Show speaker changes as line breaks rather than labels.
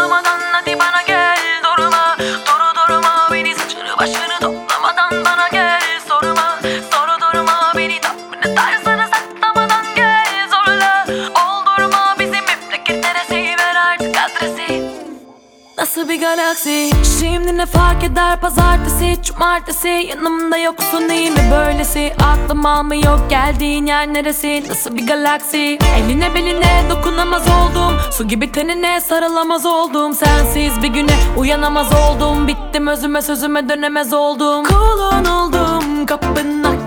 toplamadan hadi bana gel. Durma, durma beni, saçını başını toplamadan bana gel. Sorma, durma beni, tavrını tarzını saklamadan gel. Zorla, oldurma bizim memleket neresi, ver artık adresi. Nasıl bir galaksi? Şimdi ne fark eder pazartesi, cumartesi, yanımda yoksun değil mi böylesi? Aklım almıyor geldiğin yer neresi? Nasıl bir galaksi? Eline beline dokunamaz oldum, su gibi tenine sarılamaz oldum. Sensiz bir güne uyanamaz oldum, bittim özüme sözüme dönemez oldum. Kulun oldum, kapına